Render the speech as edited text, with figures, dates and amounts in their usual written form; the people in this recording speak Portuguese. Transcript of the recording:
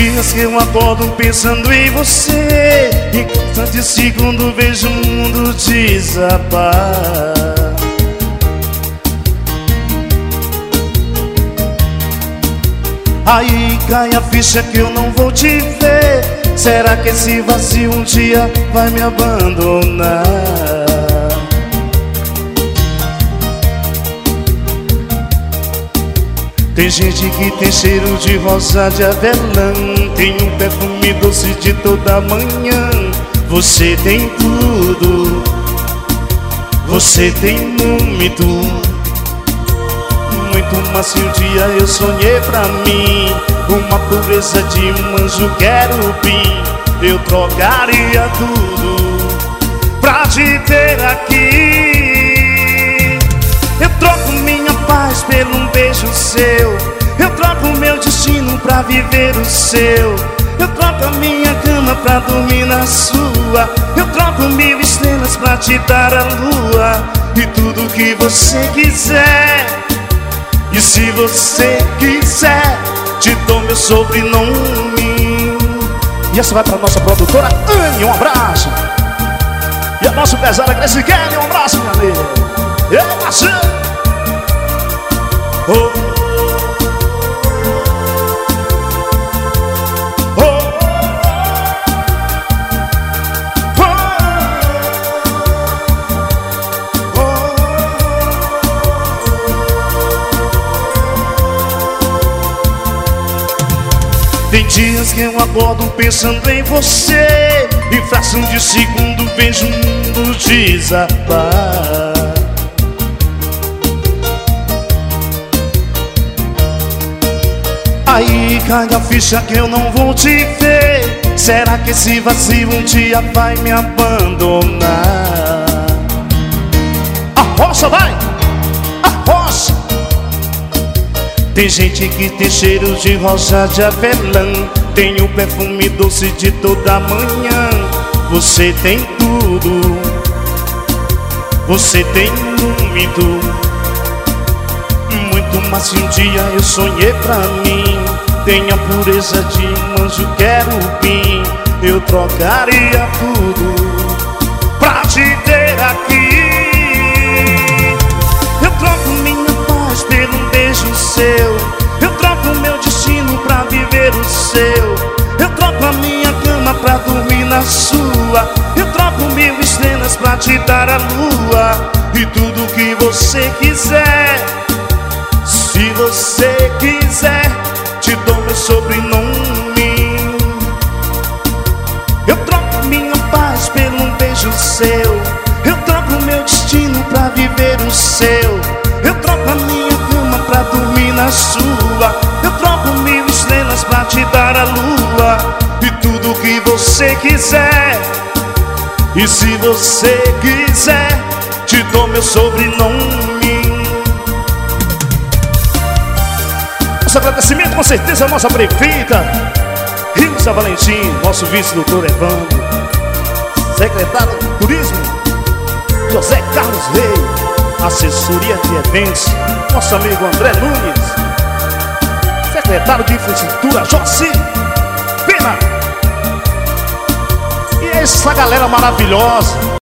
dias que eu acordo pensando em você, em cada segundo vejo o mundo desabar. Aí cai a ficha que eu não vou te ver. Será que esse vazio um dia vai me abandonar? Tem gente que tem cheiro de rosa de avelã, tem um perfume doce de toda manhã. Você tem tudo, você tem muito, muito, mas se um dia eu sonhei pra mim uma pureza de um anjo querubim, eu trocaria tudo pra te ter aqui. Eu troco minha paz pelo um beijo seu, eu troco meu destino pra viver o seu. Eu troco a minha cama pra dormir na sua, eu troco 1000 estrelas pra te dar a lua e tudo que você quiser. E se você quiser, te dou meu sobrenome. E essa vai pra nossa produtora Anne, um abraço. E a nossa pesada Grace Kelly, um abraço, minha amiga. E aí, Marcelo? Oh. Tem dias que eu acordo pensando em você, em fração de segundo vejo o mundo desabar. Aí cai a ficha que eu não vou te ver. Será que esse vazio um dia vai me abandonar? A roça vai! A roça! Tem gente que tem cheiro de rosa de avelã, tem o perfume doce de toda manhã. Você tem tudo, você tem muito, muito, mas se um dia eu sonhei pra mim tem a pureza de um anjo querubim, eu trocaria tudo pra te ter aqui. Eu troco minha paz pelo um beijo seu, eu troco meu destino pra viver o seu. Eu troco a minha cama pra dormir na sua, eu troco 1000 estrelas pra te dar a lua e tudo que você quiser. Se você quiser, te dou meu sobrenome. Eu troco minha paz pelo um beijo seu, eu troco meu destino pra viver o seu. Eu troco a minha cama pra dormir na sua, eu troco 1000 estrelas pra te dar a lua e tudo que você quiser. E se você quiser, te dou meu sobrenome. Nosso agradecimento com certeza à nossa prefeita Rilza Valentim, nosso vice-doutor Evandro, secretário de Turismo José Carlos Rei, assessoria de eventos nosso amigo André Nunes, secretário de infraestrutura Jossi Pena, e essa galera maravilhosa.